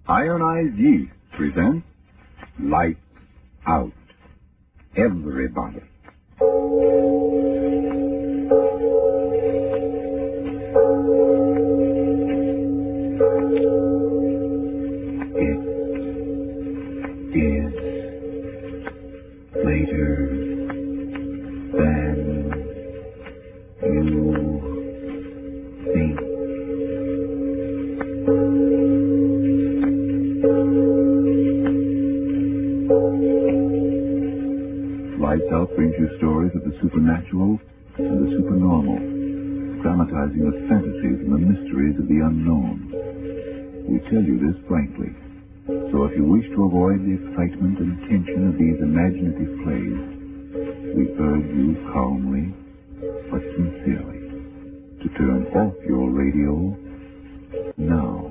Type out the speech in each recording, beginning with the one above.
Ironized Yeast presents Lights Out. Everybody. It is later than you think. Lights Out brings you stories of the supernatural and the supernormal, dramatizing the fantasies and the mysteries of the unknown. We tell you this frankly, so if you wish to avoid the excitement and tension of these imaginative plays, we urge you calmly but sincerely to turn off your radio now.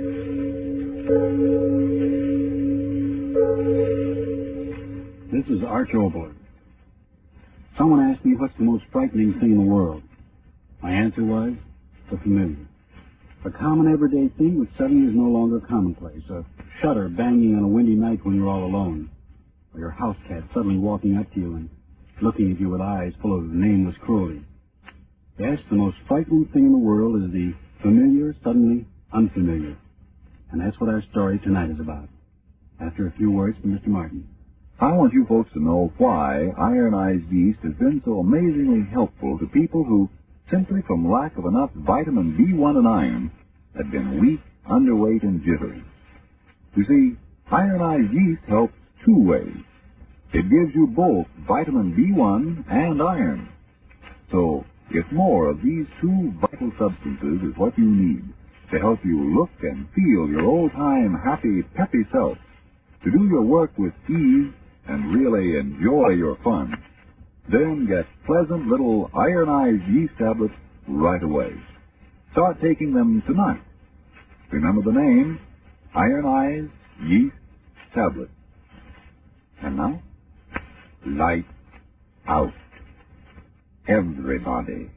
This is Arch Oboler. Someone asked me what's the most frightening thing in the world. My answer was the familiar. A common everyday thing which suddenly is no longer commonplace. A shutter banging on a windy night when you're all alone. Or your house cat suddenly walking up to you and looking at you with eyes full of nameless cruelty. Yes, the most frightening thing in the world is the familiar suddenly unfamiliar. And that's what our story tonight is about. After a few words from Mr. Martin. I want you folks to know why ironized yeast has been so amazingly helpful to people who, simply from lack of enough vitamin B1 and iron, have been weak, underweight, and jittery. You see, ironized yeast helps two ways. It gives you both vitamin B1 and iron. So, if more of these two vital substances is what you need to help you look and feel your old-time, happy, peppy self, to do your work with ease and really enjoy your fun, then get pleasant little ironized yeast tablets right away. Start taking them tonight. Remember the name, Ironized Yeast Tablets. And now, lights out. Everybody.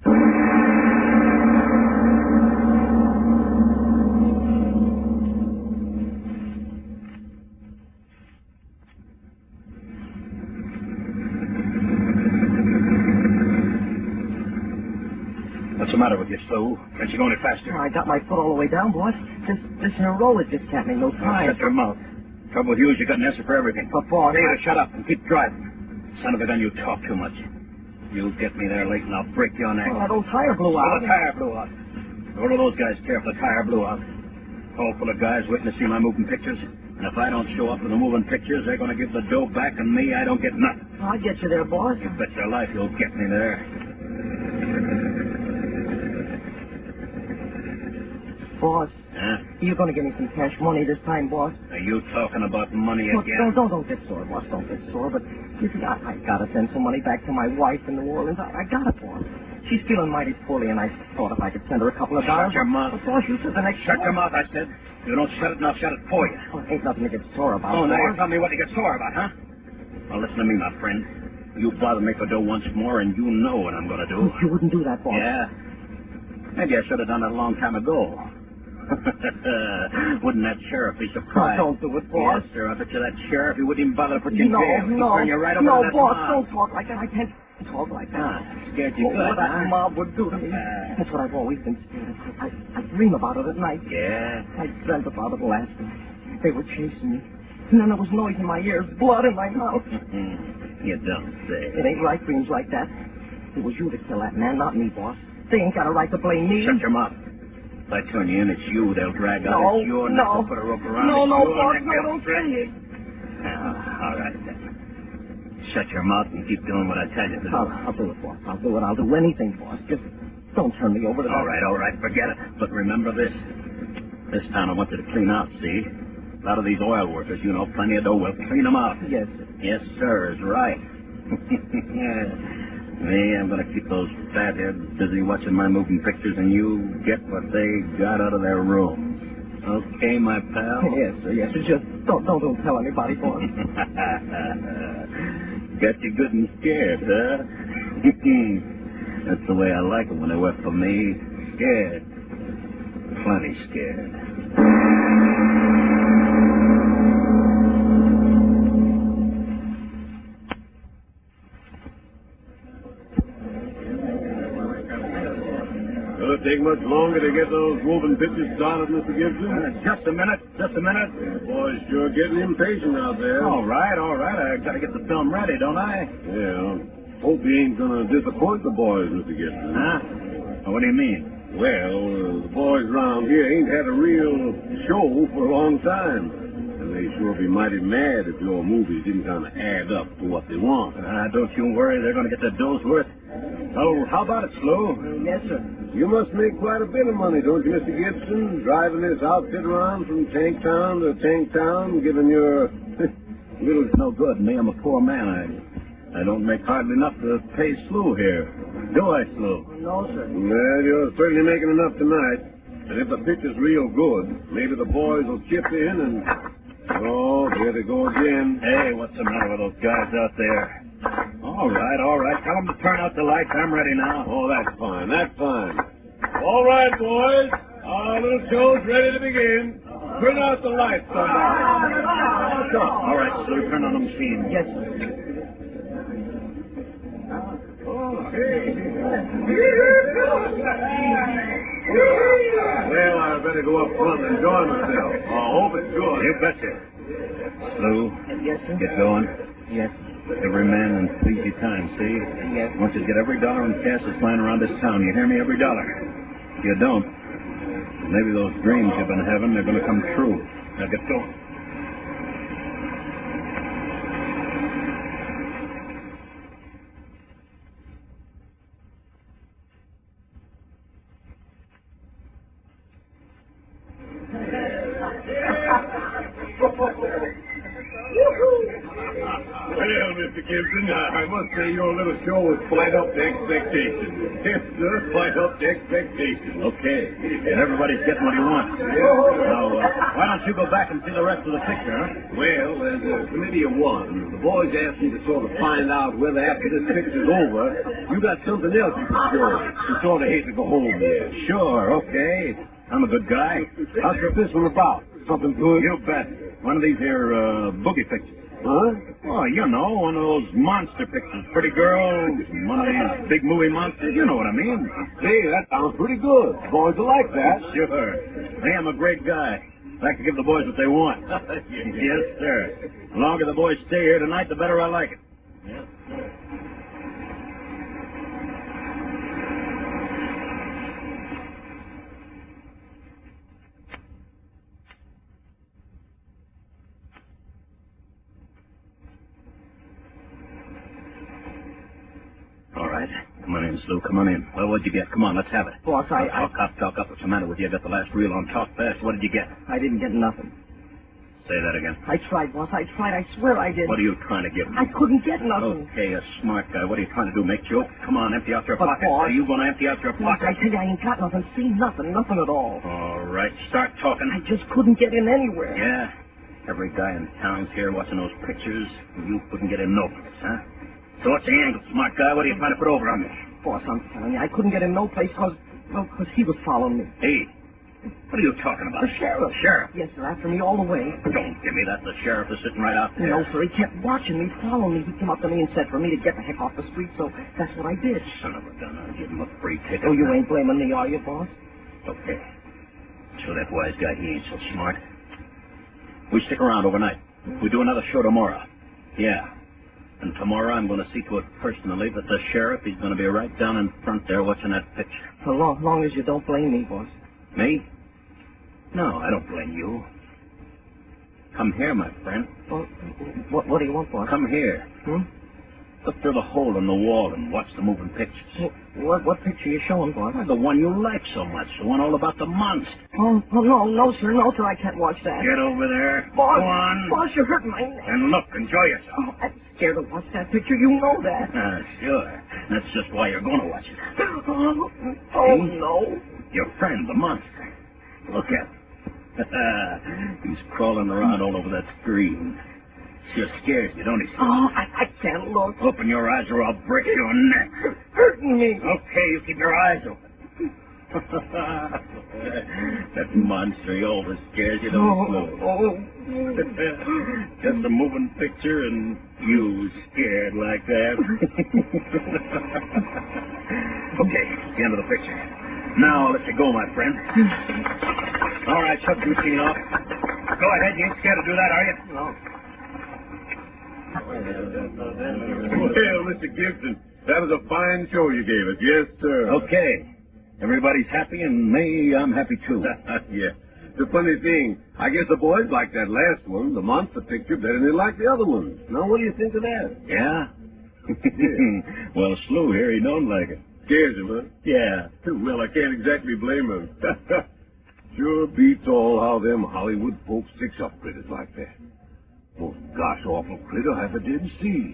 What's the matter with you, Sue? Can't you go any faster? I got my foot all the way down, boss. This roller just can't make no time. Shut your mouth. Trouble with you is you got an answer for everything. But, boss... Hey, shut up and keep driving. Son of a gun, you talk too much. You'll get me there late and I'll break your neck. Oh, that old tire blew Oh, out. the tire blew out. What do those guys care if the tire blew out? Hall full of guys waiting to see my moving pictures. And if I don't show up for the moving pictures, they're going to give the dough back, and me, I don't get nothing. I'll get you there, boss. You bet your life you'll get me there. Boss, Huh? you're going to give me some cash money this time, boss. Are you talking about money Look, again? don't get sore, boss. Don't get sore. But you see, I got to send some money back to my wife in New Orleans. I got it, boss. She's feeling mighty poorly, and I thought if I could send her a couple of dollars. Shut your mouth. But, boss, you said the next... Shut your mouth, I said. If you don't shut it, and I'll shut it for you. Oh, ain't nothing to get sore about, Oh, now boss. you're telling me what to get sore about, huh? Well, listen to me, my friend. You bother me for dough once more, and you know what I'm going to do. You wouldn't do that, boss. Yeah? Maybe I should have done that a long time ago. Wouldn't that sheriff be surprised? Oh, don't do it, boss. Yes, sir. I bet you that sheriff, he wouldn't even bother to put you in jail. He'd No, turn you right over no, to that boss, mob. don't talk like that. I can't talk like that. Ah, scared you Oh, good, what that huh? mob would do to me. That's what I've always been scared of. I dream about it at night. Yeah? I dreamt about it last night. They were chasing me. And then there was noise in my ears, blood in my mouth. You don't say. It ain't right dreams like that. It was you that killed that man, not me, boss. They ain't got a right to blame me. Shut your mouth. If I turn you in, it's you they'll drag out. No, It's your neck no. to put a rope around. No, It's no, your boss, neck no, they'll don't drag. say it. All right, then. Shut your mouth and keep doing what I tell you to do. I'll do it, boss. I'll do it. I'll do anything, boss. Just don't turn me over to that. All right, forget it. But remember this. This town I want you to clean out, see? A lot of these oil workers, you know, plenty of dough. We'll clean them out. Yes, sir. Yes, sir, is right. Me, I'm going to keep those fatheads busy watching my moving pictures, and you get what they got out of their rooms. Okay, my pal? Yes, sir. Yes, sir. Just don't tell anybody, boss. Got you good and scared, huh? That's the way I like it when they work for me. Scared. Plenty scared. Will it take much longer to get those moving pictures started, Mr. Gibson? Just a minute. The boys sure getting impatient out there. All right. I gotta get the film ready, don't I? Yeah. Hope he ain't gonna disappoint the boys, Mr. Gibson. Huh? What do you mean? Well, the boys around here ain't had a real show for a long time. And they sure be mighty mad if your movies didn't kind of add up to what they want. Don't you worry. They're gonna get their dough worth. Oh, how about it, Slu? Yes, sir. You must make quite a bit of money, don't you, Mr. Gibson? Driving this outfit around from tank town to tank town, giving your little... It's no good. Me, I'm a poor man. I don't make hardly enough to pay Slu here. Do I, Slu? No, sir. Well, you're certainly making enough tonight. And if the picture's real good, maybe the boys will chip in and... Oh, there they go again. Hey, what's the matter with those guys out there? All right. Tell them to turn out the lights. I'm ready now. Oh, that's fine. All right, boys. Our little show's ready to begin. Turn out the lights, somebody. All right, Slu, turn on the machine. Yes, sir. Well, I better go up front and enjoy myself. I hope it's good. You betcha. Slu, Yes, sir. get going. Yes. Every man in pleasy time, see? Yes. I want you to get every dollar in cash that's flying around this town. You hear me? Every dollar. If you don't, maybe those dreams you've been having are going to come true. Now get going. Well, Mr. Gibson, I must say your little show was quite up to expectations. Yes, sir, quite up to expectations. Okay. And everybody's getting what he wants. Now, why don't you go back and see the rest of the picture, huh? Well, as a committee of one, the boys asked me to sort of find out whether after this picture's over, you got something else you can show. You sort of hate to go home there. Sure, okay. I'm a good guy. How's this one about? Something good? You bet. One of these here boogie pictures. Huh? Oh, you know, one of those monster pictures. Pretty girls, one of these big movie monsters. You know what I mean. Hey, that sounds pretty good. Boys will like that. Sure. Hey, I'm a great guy. I like to give the boys what they want. Yes, sir. The longer the boys stay here tonight, the better I like it. Yeah. All right. Come on in, Slu. Come on in. Well, what'd you get? Come on, let's have it. Boss, Talk up. What's the matter with you? I got the last reel on. Talk fast. What did you get? I didn't get nothing. Say that again. I tried, boss. I tried. I swear I did. What are you trying to get me? I couldn't get nothing. Okay, a smart guy. What are you trying to do? Make jokes? Come on, empty out your But, pockets. boss- Are you going to empty out your Boss, I pockets? tell you, I ain't got nothing. See, nothing at all. All right, start talking. I just couldn't get in anywhere. Yeah? Every guy in town's here watching those pictures. You couldn't get in no place, huh? So what's the angle, smart guy? What are you trying to put over on me? Boss, I'm telling you, I couldn't get in no place because he was following me. Hey, what are you talking about? The sheriff. Sheriff? Yes, sir, after me all the way. Don't give me that. The sheriff is sitting right out there. No, sir, he kept watching me, following me. He came up to me and said for me to get the heck off the street, so that's what I did. Son of a gun, I'll give him a free ticket. Oh, you ain't blaming me, are you, boss? Okay. So that wise guy, he ain't so smart. We stick around overnight. We do another show tomorrow. Yeah. And tomorrow I'm going to see to it personally that the sheriff, he's going to be right down in front there watching that picture. So long as you don't blame me, boss. Me? No, I don't blame you. Come here, my friend. Well, what do you want, boss? Come here. Look through the hole in the wall and watch the moving pictures. What picture you showing, boss? The one you like so much, the one all about the monster. Oh, no, sir, I can't watch that. Get over there. Boss, Go on. Boss, you're hurting my neck. And look, enjoy yourself. Oh, I'm scared to watch that picture. You know that. Sure. That's just why you're going to watch it. Oh, no. Your friend, the monster. Look at him. He's crawling around all over that screen. Sure scares you, don't he? Oh, I can't look. Open your eyes or I'll break your neck. Hurting me. Okay, you keep your eyes open. That monster, he always scares you, don't he? Just a moving picture and you scared like that. Okay, the end of the picture. Now I'll let you go, my friend. All right, shut the machine off. Go ahead. You ain't scared to do that, are you? No. Well, Mr. Gibson, that was a fine show you gave us. Yes, sir. Okay. Everybody's happy, and I'm happy, too. Yeah. The funny thing, I guess the boys liked that last one, the monster picture, better than they liked the other ones. Now, what do you think of that? Yeah? Well, Slew here, he don't like it. Scares him, huh? Yeah. Well, I can't exactly blame him. Sure beats all how them Hollywood folks fix up critters like that. Most gosh awful critter I ever did see.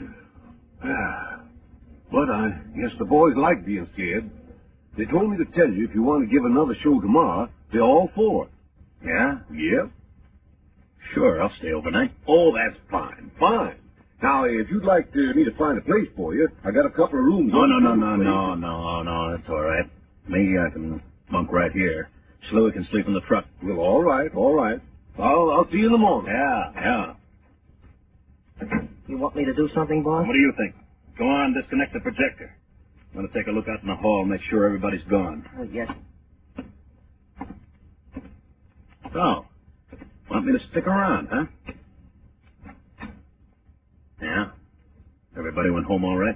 But I guess the boys like being scared. They told me to tell you if you want to give another show tomorrow, they're all for it. Yeah? Yep. Sure, I'll stay overnight. Oh, that's fine. Fine. Now, if you'd like me to find a place for you, I got a couple of rooms. No, that's all right. Me, I can bunk right here. Slew can sleep in the truck. Well, all right. I'll see you in the morning. Yeah. You want me to do something, boss? What do you think? Go on, disconnect the projector. I'm going to take a look out in the hall, make sure everybody's gone. Yes. So, want me to stick around, huh? Yeah? Everybody went home all right?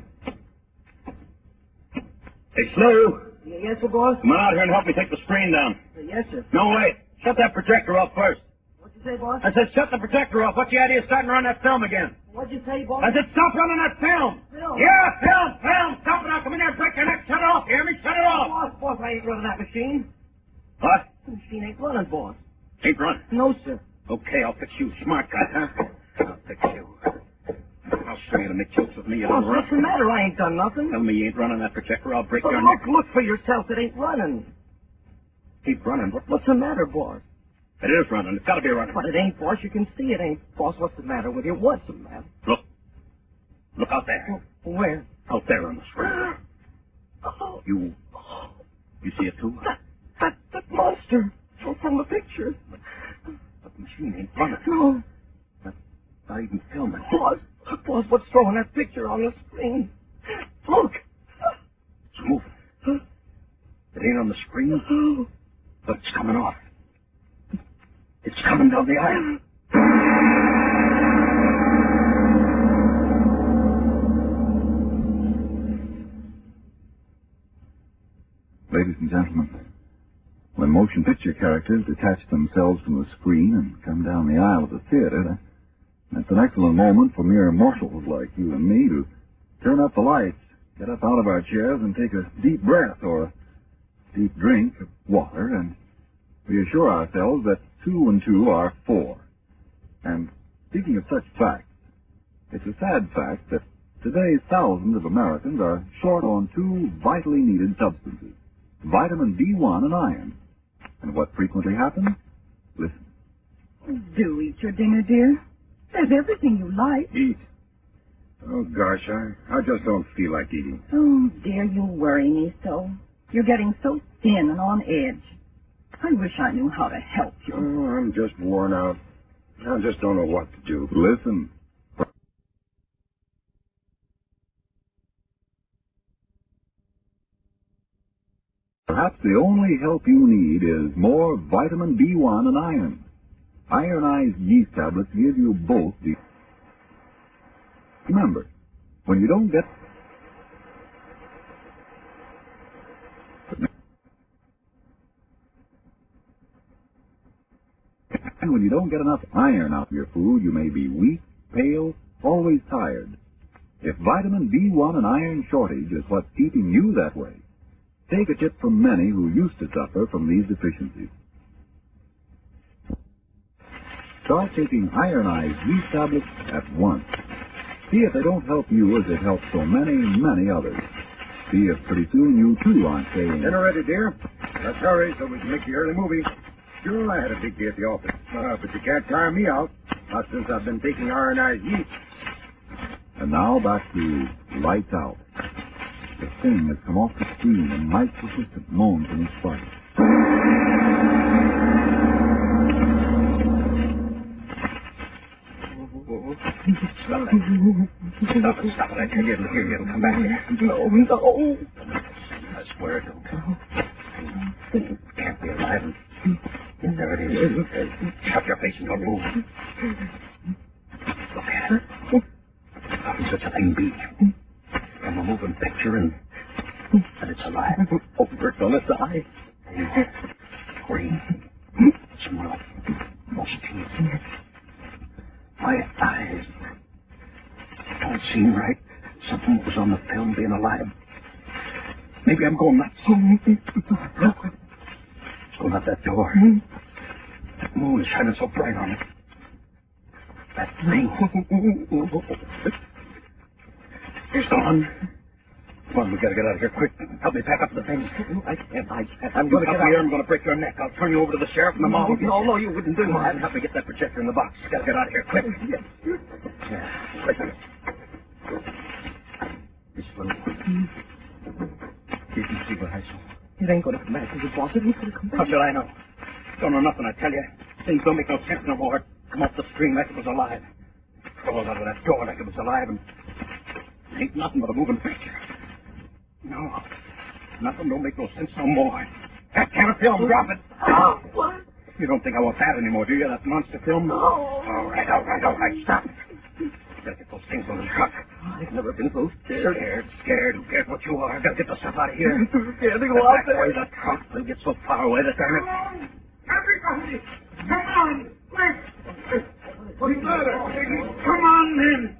Hey, Slew! Yes, sir, boss? Come on out here and help me take the screen down. Yes, sir. No, wait. Shut that projector off first. What'd you say, boss? I said shut the projector off. What's the idea of starting to run that film again? What'd you say, boss? I said stop running that film. Film? Yeah, film. Stop it now. Come in here and break your neck. Shut it off. You hear me? Shut it off. Boss, I ain't running that machine. What? The machine ain't running, boss. Ain't running. No, sir. Okay, I'll fix you, smart guy, huh? I'll fix you. I'll show you to make jokes with me. You Boss, don't run. what's the matter? I ain't done nothing. Tell me you ain't running that projector. I'll break But your neck. look for yourself. It ain't running. Keep running. What's the matter, boss? It is running. It's got to be running. But it ain't, boss. You can see it ain't. Boss, what's the matter with you? What's the matter? Look out there. Where? Out there on the screen. Oh, You see it too? that monster from the picture. But the machine ain't running. No. Not even filming. Boss, what's throwing that picture on the screen? Look. It's moving. It ain't on the screen, but it's coming off. It's coming down the aisle. Ladies and gentlemen, when motion picture characters detach themselves from the screen and come down the aisle of the theater, that's an excellent moment for mere mortals like you and me to turn up the lights, get up out of our chairs and take a deep breath or a deep drink of water and reassure ourselves that 2 and 2 are 4. And speaking of such facts, it's a sad fact that today thousands of Americans are short on 2 vitally needed substances, vitamin B1 and iron. And what frequently happens? Listen. Do eat your dinner, dear. There's everything you like. Eat. Oh, gosh, I just don't feel like eating. Oh, dear, you worry me so. You're getting so thin and on edge. I wish I knew how to help you. Oh, I'm just worn out. I just don't know what to do. Listen. Perhaps the only help you need is more vitamin B1 and iron. Ironized yeast tablets give you both the... Remember, when you don't get... And when you don't get enough iron out of your food, you may be weak, pale, always tired. If vitamin B1 and iron shortage is what's keeping you that way, take a tip from many who used to suffer from these deficiencies. Start taking ironized yeast tablets at once. See if they don't help you as it helps so many, many others. See if pretty soon you too aren't saying... Dinner ready, dear? Let's hurry so we can make the early movie. Sure, I had a big day at the office. But you can't tire me out. Not since I've been taking ironized yeast. And now back to Lights Out. The thing has come off the screen and Mike's persistent moans in his fright. Stop it. I tell you, it'll hear you. It'll come back here. No. I swear it don't. Can't be alive. And there it is. Shut your face and don't move. Look at it. How can such a thing be? From a moving picture and it's alive. Over its on its eye. Green. It's more like most teeth. My eyes don't seem right. Something was on the film being alive. Maybe I'm going nuts. Look. It's going out that door. That moon is shining so bright on it. That thing. It's gone. Come on, we gotta get out of here quick. Help me pack up the things. I can't. I'm going to get out. Here. I'm going to break your neck. I'll turn you over to the sheriff and the mob. No, you wouldn't do that. Help me get that projector in the box. Gotta get out of here quick. Yeah, quick. This little one. You can see what I saw. It ain't going to come back, is it, boss? It ain't going to come back. How should I know? Don't know nothing, I tell you. Things don't make no sense no more. Come off the screen like it was alive. Crawled out of that door like it was alive, and it ain't nothing but a moving picture. No. Nothing don't make no sense no more. That kind of film, drop it. Oh, what? You don't think I want that anymore, do you? That monster film? No. All right. Stop. Gotta get those things on the truck. I've never been so scared. Scared. Who cares what you are? Gotta get the stuff out of here. I'm too scared to go out there. Way the truck. We'll get so far away that they're... Everybody, come on, quick. What's the matter? Come on in.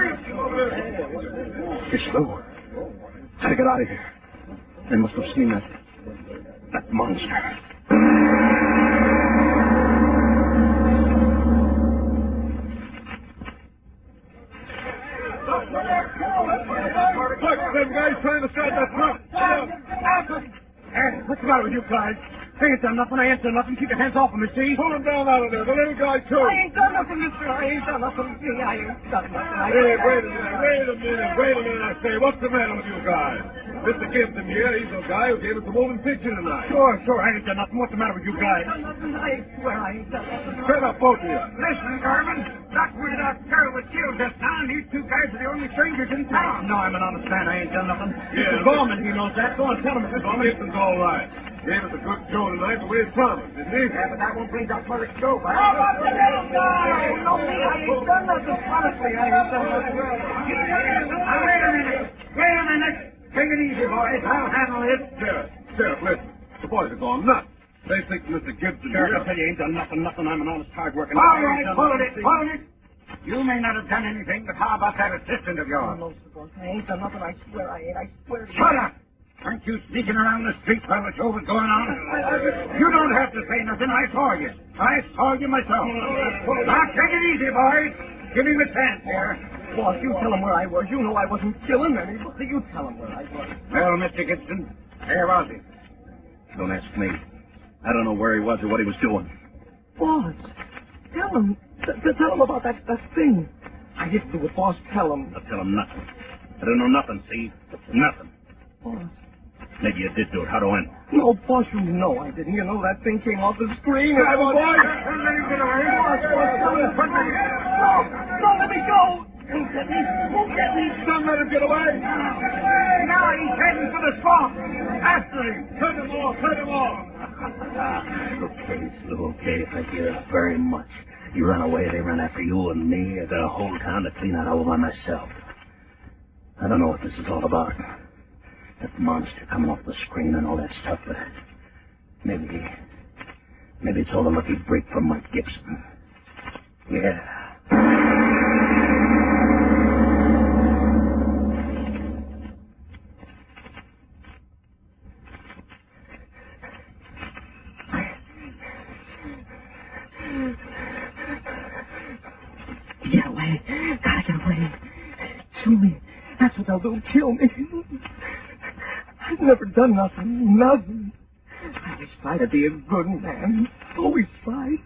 Quick. It's Lou. Gotta get out of here. They must have seen that monster. Look, them guys trying to start that truck. Hey, what's the matter with you guys? I ain't done nothing. Keep your hands off of me, see? Pull him down out of there. The little guy, too. I ain't done nothing, mister. I ain't done nothing. I ain't done nothing. Hey, wait a minute, I say. What's the matter with you guys? Mr. Gibson here, he's the guy who gave us the moving picture tonight. Sure, I ain't done nothing. What's the matter with you guys? I ain't done nothing. I swear I ain't done nothing. Shut up, both of you. Listen, Garvin, that weirded-out girl was killed just now, and these two guys are the only strangers in town. No, I'm an honest man. I ain't done nothing. Yeah, Mr. Gorman, he knows that. Go on, tell him, Mr. Gorman. Gibson's all right. Gave us a good show tonight the way he promised, didn't he? Yeah, but that won't bring Doc Murray to go, How about the little guy? No, me, I ain't done nothing. Honestly, I ain't done nothing. Wait a minute. Take it easy, boys. I'll handle it. Sheriff, listen. The boys are gone nuts. They think Mr. Gibson Sheriff, here... I tell you, ain't done nothing. I'm an honest, hard-working All man. right, hold it. You may not have done anything, but how about that assistant of yours? No, sir, boss. I ain't done nothing. I swear I ain't. I swear to you. Shut up! Aren't you sneaking around the street while the show was going on? You don't have to say nothing. I saw you. I saw you myself. Now, take it easy, boys. Give him a chance here. Boss, you tell him where I was. You know I wasn't killing anybody. You tell him where I was. Well, Mr. Gibson, where was he? Don't ask me. I don't know where he was or what he was doing. Boss, tell him. Tell him about that thing. I didn't do it, boss. Tell him. I'll tell him nothing. I don't know nothing, see? Nothing. Boss. Maybe you did do it. How do I know? No, boss, you know I didn't. You know that thing came off the screen. Boys, Boss, let me go. Won't get me. Don't let him get away. Now he's heading for the swamp. After him. Cut him off. Okay, Sue, okay. Thank you very much. You run away, they run after you and me. I got a whole town to clean out all by myself. I don't know what this is all about. That monster coming off the screen and all that stuff, but maybe it's all a lucky break from Mike Gibson. Yeah. Get away. Gotta get away. Kill me. That's what they'll do. Kill me. I've never done nothing. I just try to be a good man. Always tried.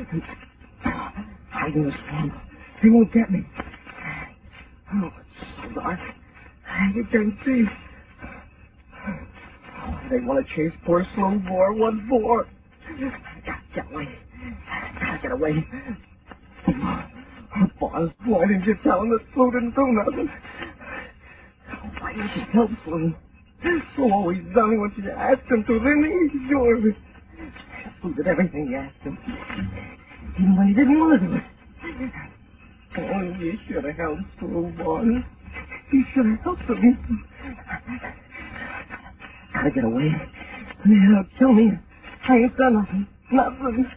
Hide in the swamp. They won't get me. Oh, it's so dark. You can't see. Oh, they want to chase poor slow boar. What for? Gotta get away. Boss, why didn't you tell him that Slu didn't do nothing? Why didn't you tell Slu? So always done what you asked him to, didn't he? Sure. He did everything you asked him. Even when he didn't want to do it. Oh, you should have helped Slow, boy. You should have helped him. Gotta get away. They'll kill me. I ain't done nothing. Nothing.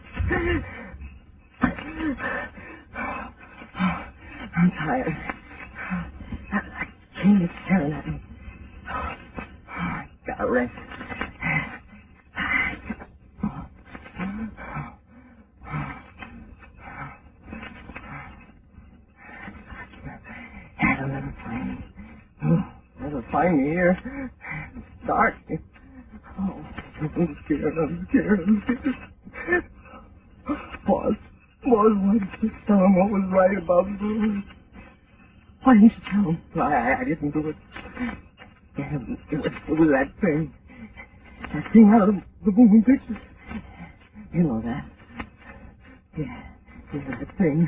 I'm tired. I can't get staring at me. I gotta rest. They'll never find me. Never find me here. It's dark. Oh, I'm scared. I'm scared. Boss, why didn't you tell him what was right about Bruce? Why didn't you tell him? I didn't do it. Yeah, it was that thing. That thing out of the moving pictures. You know that. Yeah, that thing.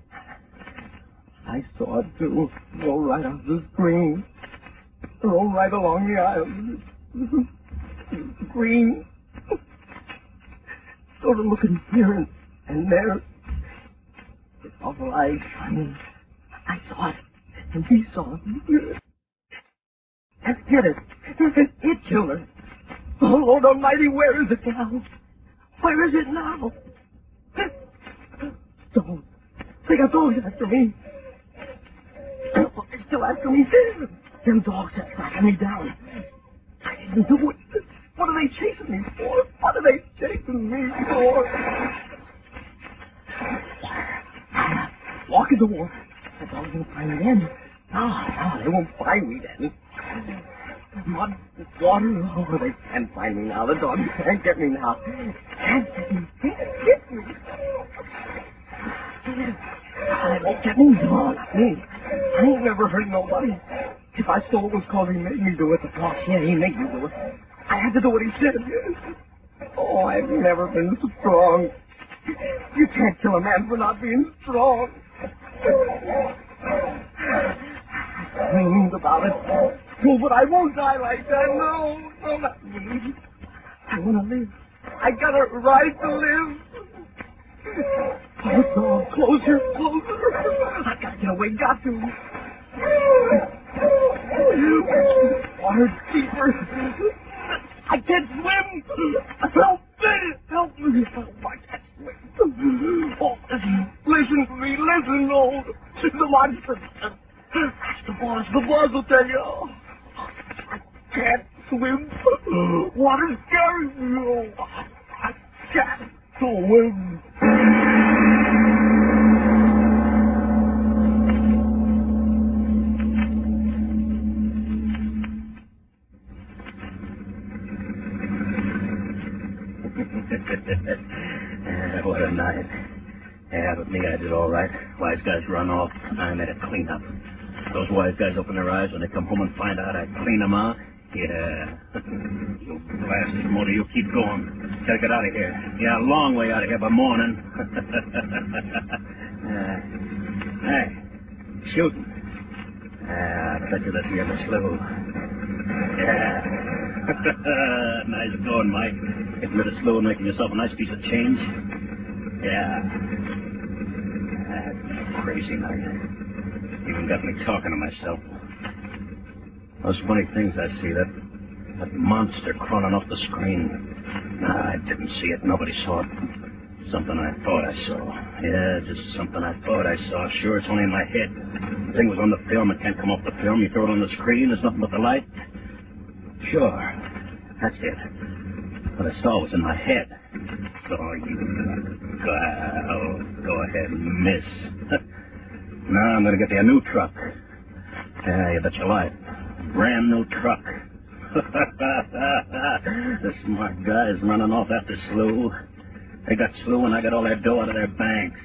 I saw it too. Roll right off the screen. Roll right along the aisle. Green. Sort of looking here and there. It's awful light shining. I saw it. And he saw it. Let's get it. It killed her. Oh, Lord Almighty, where is it now? Where is it now? Dogs. They got dogs after me. They're still after me. Them dogs are tracking me down. I didn't do it. What are they chasing me for? What are they chasing me for? Walk in the water. The dogs won't find me then. No, they won't find me then. Mud, water, oh, they can't find me now. The dogs can't get me now. Can't get me. Can't get me. They won't get me. No, not me. I ain't never hurt nobody. If I stole it was because he made me do it. The boss, yeah, he made me do it. I had to do what he said. Oh, I've never been strong. You can't kill a man for not being strong. Dreamed about it. Oh, but I won't die like that. No, not me. I want to live. I got a right to live. Oh, dog, closer. I gotta get away, got to. Water's deeper. I can't swim. Help me. Oh, I can't swim. Oh, listen to me. Listen, oh, the monster. Ask the boss will tell you. I can't swim. Water's carrying me. Oh, I can't swim. What a night. Yeah, but me, I did all right. Wise guys run off. I made a cleanup. Those wise guys open their eyes when they come home and find out I clean them out. Yeah. You blasted motor, you keep going. Gotta get out of here. Yeah, a long way out of here by morning. Hey, shooting. I bet you that's the other slough. Yeah. Nice going, Mike. Getting rid of slough and making yourself a nice piece of change. Yeah. That's a crazy night. Even got me talking to myself. Those funny things I see, that monster crawling off the screen. Nah, I didn't see it. Nobody saw it. Something I thought I saw. Yeah, just something I thought I saw. Sure, it's only in my head. The thing was on the film. It can't come off the film. You throw it on the screen. There's nothing but the light. Sure. That's it. What I saw was in my head. So go ahead and miss. Now I'm going to get you a new truck. Yeah, you bet your life. Brand new truck. The smart guys running off after Slough. They got Slough and I got all their dough out of their banks.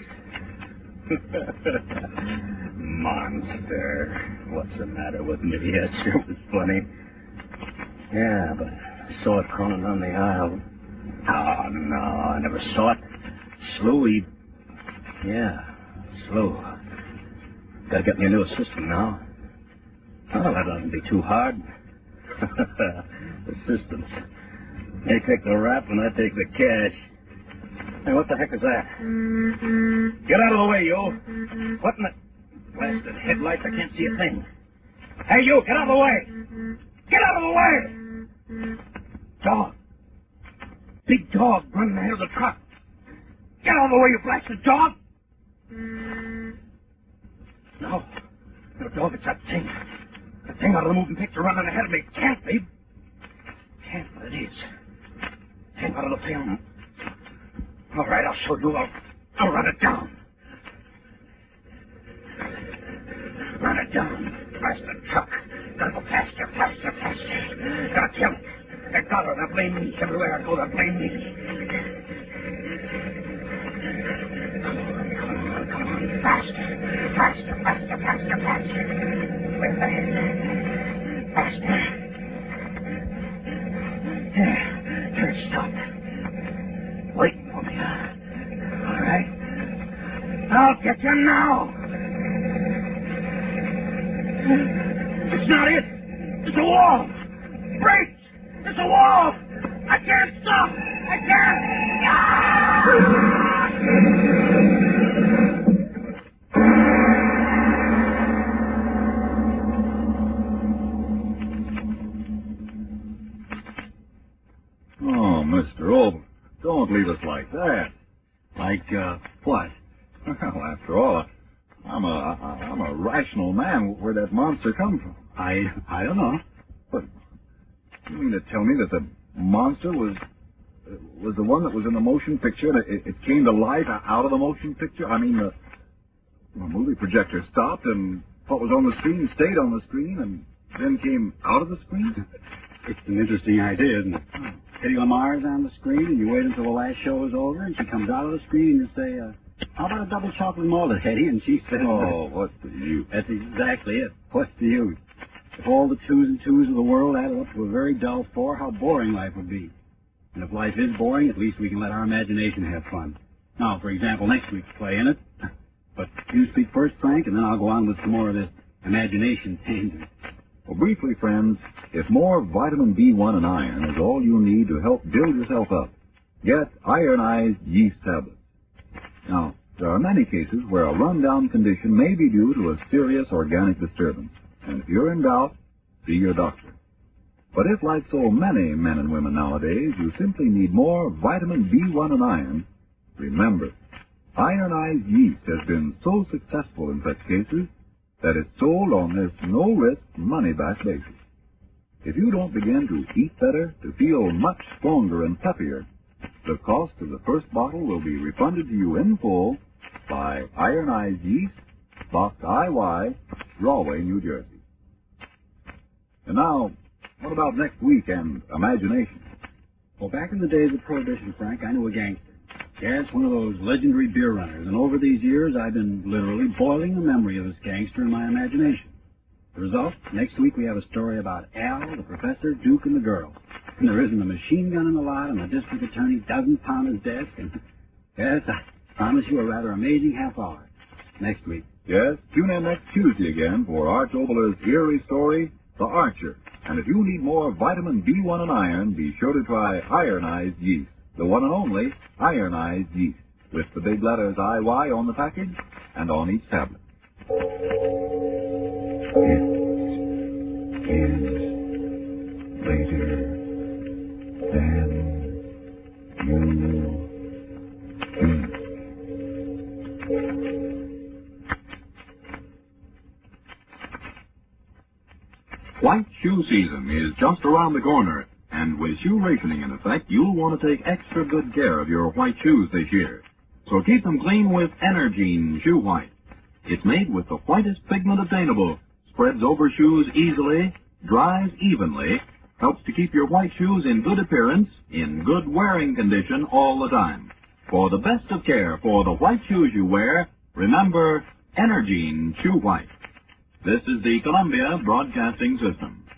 Monster. What's the matter with me? That sure was funny. Yeah, but I saw it crawling down the aisle. Oh, no, I never saw it. Slough, Slough. Gotta get me a new assistant now. Oh, that doesn't be too hard. Assistants. They take the rap and I take the cash. Hey, what the heck is that? Get out of the way, you. What in the... Blasted headlights, I can't see a thing. Hey, you, get out of the way. Get out of the way. Dog. Big dog running ahead of the truck. Get out of the way, you blasted dog. No. No, dog, it's that thing. The thing out of the moving picture running ahead of me. Can't be. Can't, but it is. Came out of the film. All right, I'll show you. I'll run it down. Run it down. Blasted truck. Gotta go faster, faster, faster. Gotta kill it. I got her. They'll blame me. Everywhere I go, they'll blame me. Come on. Faster. Faster, faster, faster, faster. Where's the head? Faster. Here, stop. Waiting for me, huh? All right. I'll get you now. It's not it. It's a wall. Break. It's a wall. I can't stop. I can't. Oh, Mr. Oldham, don't leave us like that. Like, what? Well, after all, I'm a rational man. Where'd that monster come from? I don't know. But you mean to tell me that the monster was the one that was in the motion picture? And it came to life out of the motion picture? I mean, the movie projector stopped, and what was on the screen stayed on the screen, and then came out of the screen? It's an interesting idea, isn't it? Eddie Lamar's on the screen, and you wait until the last show is over, and she comes out of the screen, and you say, how about a double chocolate malted, Eddie? And she says, oh, what's the use? That's exactly it. What's the use? If all the twos and twos of the world added up to a very dull four, how boring life would be. And if life is boring, at least we can let our imagination have fun. Now, for example, next week's play in it. But you speak first, Frank, and then I'll go on with some more of this imagination tangent. Well, briefly, friends, if more vitamin B1 and iron is all you need to help build yourself up, get ironized yeast tablets. Now, there are many cases where a rundown condition may be due to a serious organic disturbance. And if you're in doubt, see your doctor. But if, like so many men and women nowadays, you simply need more vitamin B1 and iron, remember, ironized yeast has been so successful in such cases that it's sold on this no-risk, money-back basis. If you don't begin to eat better, to feel much stronger and peppier, the cost of the first bottle will be refunded to you in full by Ironized Yeast, Box IY, Rahway, New Jersey. And now, what about next week and imagination? Well, back in the days of Prohibition, Frank, I knew a gangster. Yes, one of those legendary beer runners, and over these years I've been literally boiling the memory of this gangster in my imagination. The result, next week we have a story about Al, the professor, Duke, and the girl. And there isn't a machine gun in the lot, and the district attorney doesn't pound his desk, and yes, I promise you a rather amazing half hour next week. Yes, tune in next Tuesday again for Arch Oboler's eerie story, The Archer. And if you need more vitamin B1 and iron, be sure to try ironized yeast, the one and only ironized yeast, with the big letters IY on the package and on each tablet. It is later than you think. White shoe season is just around the corner, and with shoe rationing in effect, you'll want to take extra good care of your white shoes this year. So keep them clean with Energine Shoe White. It's made with the whitest pigment obtainable, spreads over shoes easily, dries evenly, helps to keep your white shoes in good appearance, in good wearing condition all the time. For the best of care for the white shoes you wear, remember Energine Shoe White. This is the Columbia Broadcasting System.